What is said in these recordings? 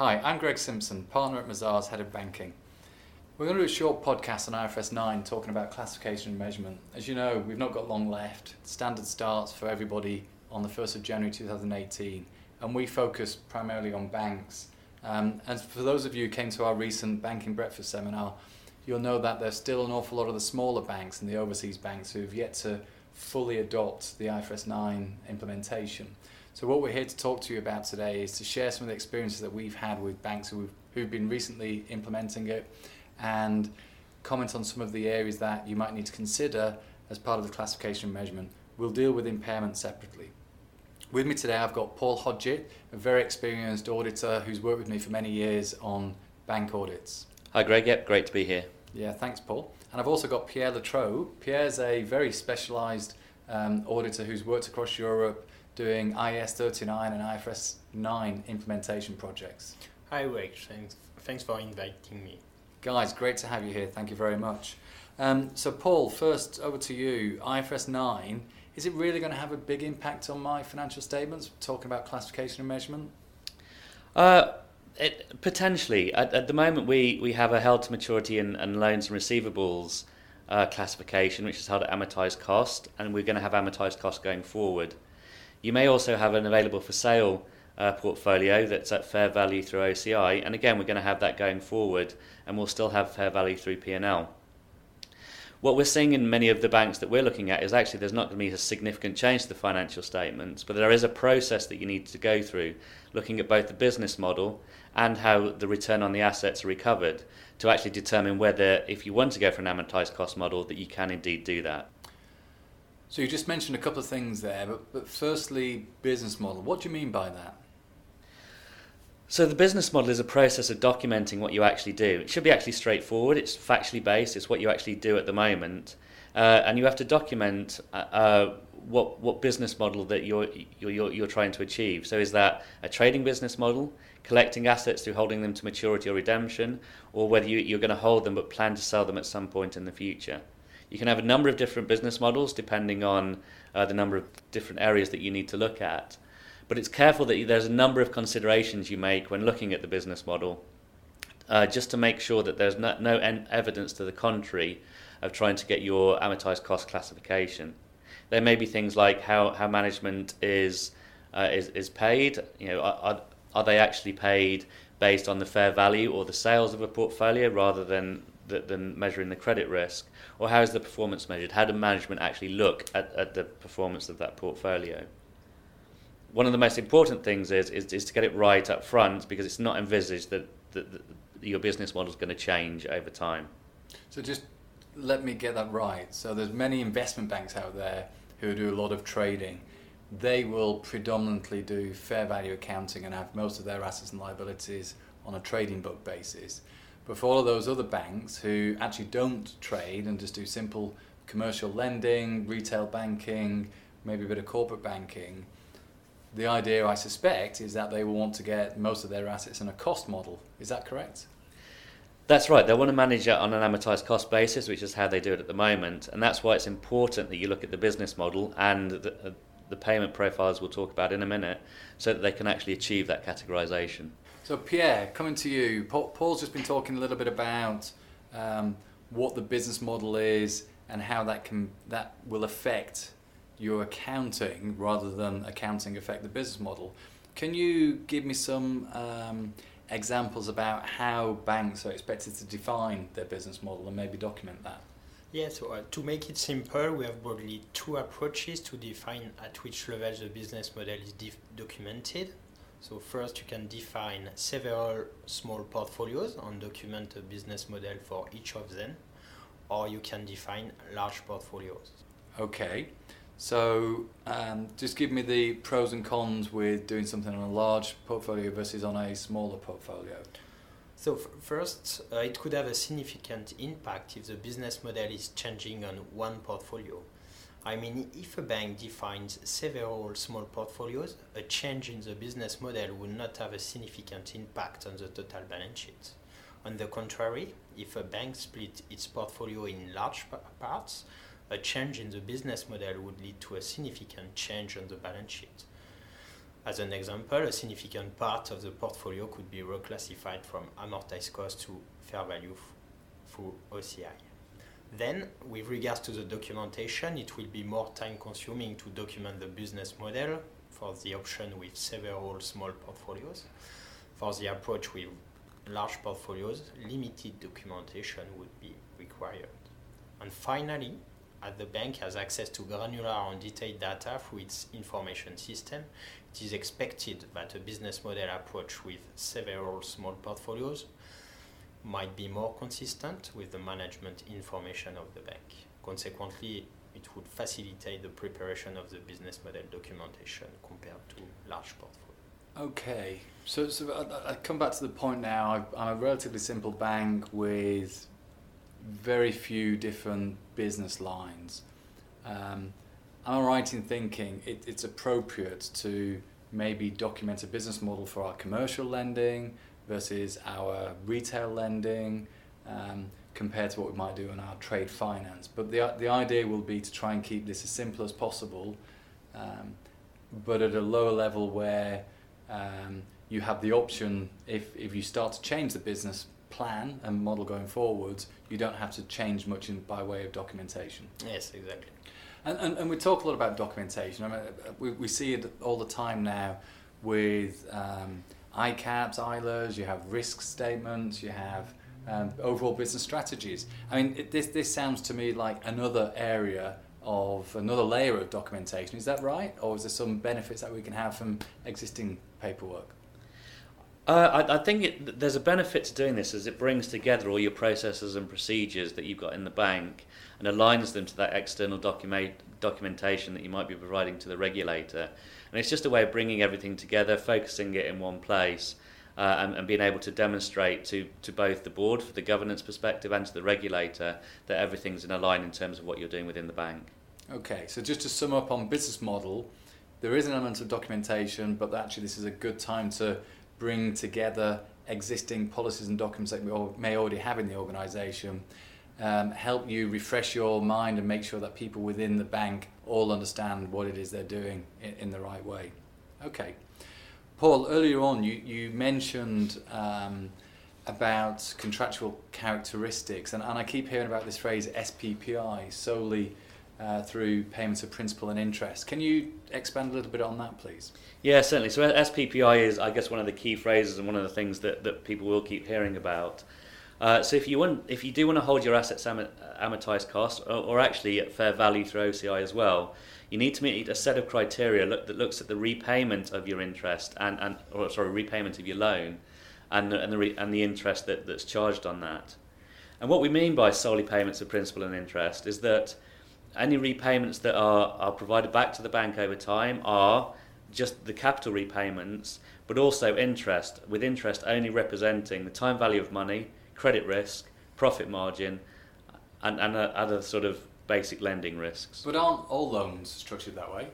Hi, I'm Greg Simpson, partner at Mazars, Head of Banking. We're going to do a short podcast on IFRS 9 talking about classification and measurement. As you know, we've not got long left. Standard starts for everybody on the 1st of January 2018, and we focus primarily on banks. And for those of you who came to our recent Banking Breakfast seminar, you'll know that there's still an awful lot of the smaller banks and the overseas banks who have yet to fully adopt the IFRS 9 implementation. So what we're here to talk to you about today is to share some of the experiences that we've had with banks who've been recently implementing it, and comment on some of the areas that you might need to consider as part of the classification and measurement. We'll deal with impairment separately. With me today I've got Paul Hodgett, a very experienced auditor who's worked with me for many years on bank audits. Hi Greg, yep, great to be here. Yeah, thanks Paul. And I've also got Pierre Latrobe. Pierre's a very specialised auditor who's worked across Europe doing IAS 39 and IFRS 9 implementation projects. Hi Greg, thanks for inviting me. Guys, great to have you here, thank you very much. So Paul, first over to you. IFRS 9, is it really going to have a big impact on my financial statements, talking about classification and measurement? Potentially. At the moment we have a held to maturity and loans and receivables classification, which is held at amortised cost, and we're going to have amortised cost going forward. You may also have an available for sale portfolio that's at fair value through OCI, and again we're going to have that going forward, and we'll still have fair value through P&L. What we're seeing in many of the banks that we're looking at is actually there's not going to be a significant change to the financial statements, but there is a process that you need to go through, looking at both the business model and how the return on the assets are recovered, to actually determine whether, if you want to go for an amortised cost model, that you can indeed do that. So you just mentioned a couple of things there, but firstly, business model. What do you mean by that? So the business model is a process of documenting what you actually do. It should be actually straightforward. It's factually based. It's what you actually do at the moment, and you have to document what business model that you're trying to achieve. So is that a trading business model, collecting assets through holding them to maturity or redemption, or whether you're going to hold them but plan to sell them at some point in the future? You can have a number of different business models depending on the number of different areas that you need to look at. But it's careful that there's a number of considerations you make when looking at the business model, just to make sure that there's no evidence to the contrary of trying to get your amortised cost classification. There may be things like how management is paid. You know, are they actually paid based on the fair value or the sales of a portfolio rather than measuring the credit risk? Or how is the performance measured? How do management actually look at the performance of that portfolio? One of the most important things is to get it right up front, because it's not envisaged that your business model is going to change over time. So just let me get that right. So there's many investment banks out there who do a lot of trading. They will predominantly do fair value accounting and have most of their assets and liabilities on a trading book basis. But for all of those other banks who actually don't trade and just do simple commercial lending, retail banking, maybe a bit of corporate banking, the idea, I suspect, is that they will want to get most of their assets in a cost model. Is that correct? That's right. They want to manage it on an amortised cost basis, which is how they do it at the moment. And that's why it's important that you look at the business model and the payment profiles we'll talk about in a minute, so that they can actually achieve that categorisation. So Pierre, coming to you, Paul's just been talking a little bit about what the business model is and how that will affect your accounting rather than accounting affect the business model. Can you give me some examples about how banks are expected to define their business model and maybe document that? Yes, so to make it simple, we have broadly two approaches to define at which level the business model is documented. So first, you can define several small portfolios and document a business model for each of them, or you can define large portfolios. Okay, so just give me the pros and cons with doing something on a large portfolio versus on a smaller portfolio. So first, it could have a significant impact if the business model is changing on one portfolio. I mean, if a bank defines several small portfolios, a change in the business model will not have a significant impact on the total balance sheet. On the contrary, if a bank splits its portfolio in large parts, a change in the business model would lead to a significant change on the balance sheet. As an example, a significant part of the portfolio could be reclassified from amortized cost to fair value through OCI. Then, with regards to the documentation, it will be more time consuming to document the business model for the option with several small portfolios. For the approach with large portfolios, limited documentation would be required. And finally, as the bank has access to granular and detailed data through its information system, it is expected that a business model approach with several small portfolios might be more consistent with the management information of the bank. Consequently, it would facilitate the preparation of the business model documentation compared to large portfolios. Okay, so I come back to the point now. I'm a relatively simple bank with very few different business lines. Am I right in thinking it's appropriate to maybe document a business model for our commercial lending versus our retail lending, compared to what we might do in our trade finance? But the idea will be to try and keep this as simple as possible, but at a lower level where you have the option, if you start to change the business plan and model going forwards, you don't have to change much by way of documentation. Yes, exactly. And we talk a lot about documentation. I mean, we see it all the time now with ICAPs, ILAs, you have risk statements, you have overall business strategies. I mean, this sounds to me like another area of another layer of documentation. Is that right? Or is there some benefits that we can have from existing paperwork? I think there's a benefit to doing this, as it brings together all your processes and procedures that you've got in the bank and aligns them to that external documentation that you might be providing to the regulator. And it's just a way of bringing everything together, focusing it in one place, and being able to demonstrate to both the board for the governance perspective and to the regulator that everything's in a line in terms of what you're doing within the bank. Okay, so just to sum up on business model, there is an element of documentation, but actually this is a good time to bring together existing policies and documents that we may already have in the organisation, help you refresh your mind and make sure that people within the bank all understand what it is they're doing in the right way. Okay. Paul, earlier on you mentioned about contractual characteristics, and I keep hearing about this phrase SPPI, solely through payments of principal and interest. Can you expand a little bit on that, please? Yeah, certainly. So SPPI is, I guess, one of the key phrases and one of the things that people will keep hearing about. So if you do want to hold your assets amortized cost, or actually at fair value through OCI as well, you need to meet a set of criteria that looks at the repayment of your interest repayment of your loan, and the interest that's charged on that. And what we mean by solely payments of principal and interest is that any repayments that are provided back to the bank over time are just the capital repayments, but also interest, with interest only representing the time value of money, credit risk, profit margin, and other sort of basic lending risks. But aren't all loans structured that way?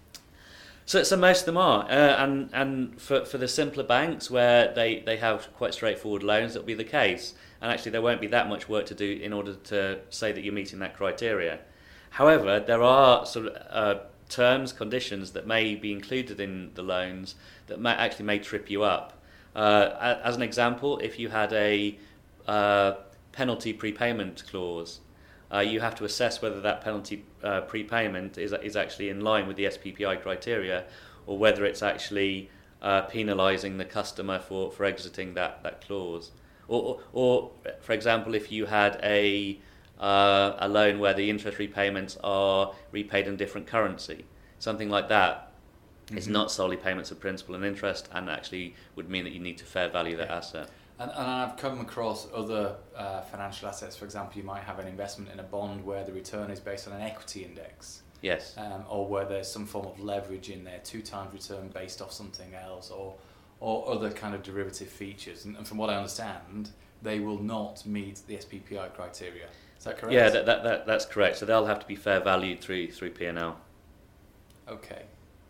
So most of them are, and for the simpler banks where they have quite straightforward loans, that'll be the case. And actually there won't be that much work to do in order to say that you're meeting that criteria. However, there are sort of terms, conditions that may be included in the loans that may trip you up. As an example, if you had a penalty prepayment clause, you have to assess whether that penalty prepayment is actually in line with the SPPI criteria, or whether it's actually penalising the customer for exiting that clause. Or for example, if you had a loan where the interest repayments are repaid in different currency, something like that is not solely payments of principal and interest, and actually would mean that you need to fair value that asset. And I've come across other financial assets. For example, you might have an investment in a bond where the return is based on an equity index. Yes. Or where there's some form of leverage in there, 2 times return based off something else, or other kind of derivative features. And from what I understand, they will not meet the SPPI criteria. Is that correct? Yeah, that's correct. So they'll have to be fair valued through P&L. Okay.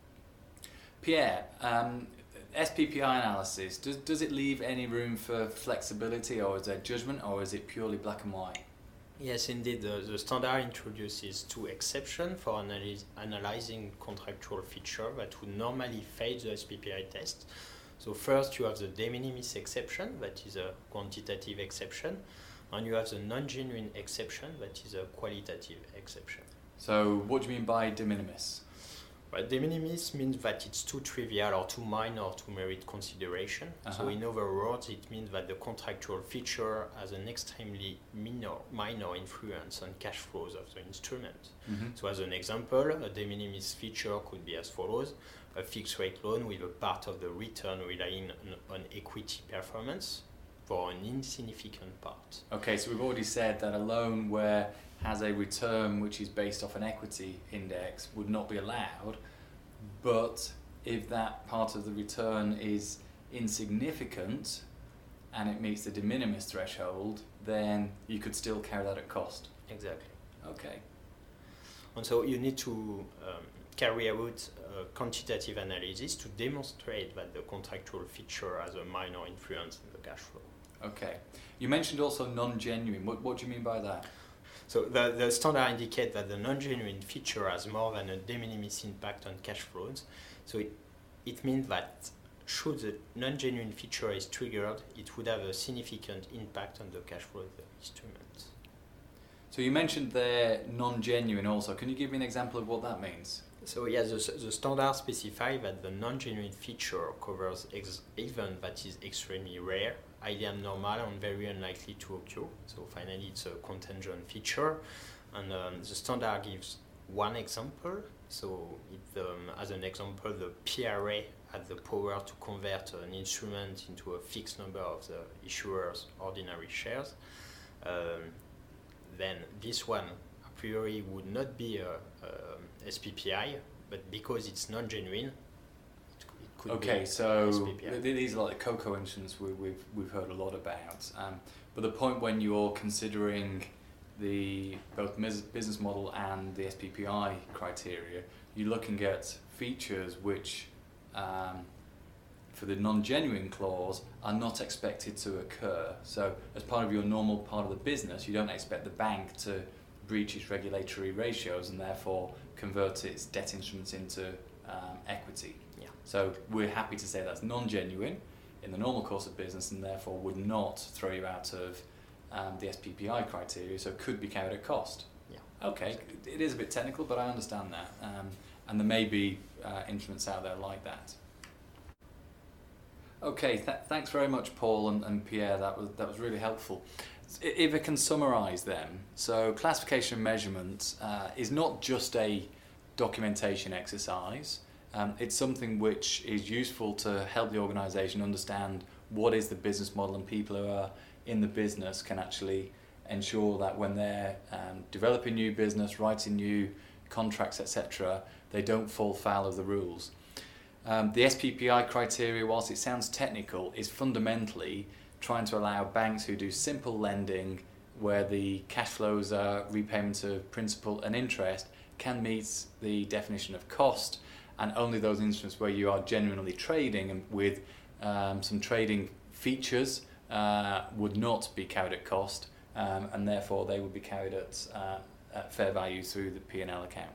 Pierre, SPPI analysis, does it leave any room for flexibility, or is there judgment, or is it purely black and white? Yes, indeed. The standard introduces two exceptions for analyzing contractual feature that would normally fail the SPPI test. So first you have the de minimis exception, that is a quantitative exception, and you have the non-genuine exception, that is a qualitative exception. So what do you mean by de minimis? Well, de minimis means that it's too trivial or too minor to merit consideration. So in other words, it means that the contractual feature has an extremely minor influence on cash flows of the instrument. So as an example, a de minimis feature could be as follows: a fixed rate loan with a part of the return relying on equity performance for an insignificant part. Okay, so we've already said that a loan where has a return which is based off an equity index would not be allowed, but if that part of the return is insignificant and it meets the de minimis threshold, then you could still carry that at cost. Exactly. Okay. And so you need to carry out a quantitative analysis to demonstrate that the contractual feature has a minor influence in the cash flow. Okay. You mentioned also non-genuine. What do you mean by that? So the standard indicates that the non-genuine feature has more than a de minimis impact on cash flows. So it means that should the non-genuine feature is triggered, it would have a significant impact on the cash flow of the instrument. So you mentioned there non-genuine also. Can you give me an example of what that means? So yes, the standard specifies that the non-genuine feature covers event that is extremely rare, highly abnormal, and very unlikely to occur. So finally, it's a contingent feature, and the standard gives one example. So as an example, the PRA had the power to convert an instrument into a fixed number of the issuer's ordinary shares. Then this one a priori would not be a SPPI, but because it's non-genuine, it could be. Okay, so SPPI. these are like the COCO instruments we've heard a lot about. But the point when you're considering the both business model and the SPPI criteria, you're looking at features which, for the non-genuine clause, are not expected to occur. So as part of your normal part of the business, you don't expect the bank to breach its regulatory ratios and therefore convert its debt instruments into equity. Yeah. So we're happy to say that's non-genuine in the normal course of business and therefore would not throw you out of the SPPI criteria, so it could be carried at cost. Yeah. Okay, it is a bit technical, but I understand that. And there may be instruments out there like that. Okay, thanks very much, Paul and Pierre. That was really helpful. If I can summarise them, so classification and measurement is not just a documentation exercise. It's something which is useful to help the organisation understand what is the business model, and people who are in the business can actually ensure that when they're developing new business, writing new contracts, etc., they don't fall foul of the rules. The SPPI criteria, whilst it sounds technical, is fundamentally trying to allow banks who do simple lending, where the cash flows are repayments of principal and interest, can meet the definition of cost, and only those instruments where you are genuinely trading and with some trading features would not be carried at cost, and therefore they would be carried at fair value through the P&L account.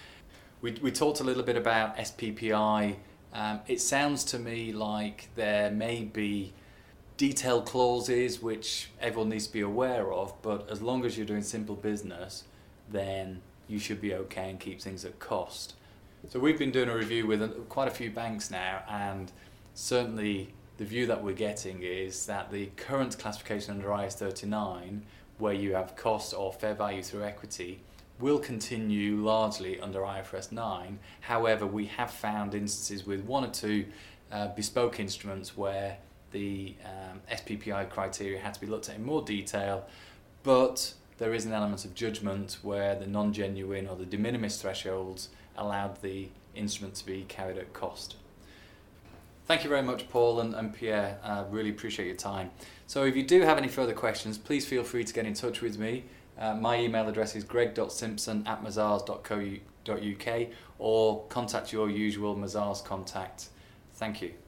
We talked a little bit about SPPI. It sounds to me like there may be detailed clauses which everyone needs to be aware of, but as long as you're doing simple business, then you should be okay and keep things at cost. So we've been doing a review with quite a few banks now, and certainly the view that we're getting is that the current classification under IAS 39, where you have cost or fair value through equity, will continue largely under IFRS 9. However, we have found instances with one or two bespoke instruments where the SPPI criteria had to be looked at in more detail, but there is an element of judgment where the non-genuine or the de minimis thresholds allowed the instrument to be carried at cost. Thank you very much, Paul and Pierre. I really appreciate your time. So if you do have any further questions, please feel free to get in touch with me. My email address is greg.simpson@mazars.co.uk, or contact your usual Mazars contact. Thank you.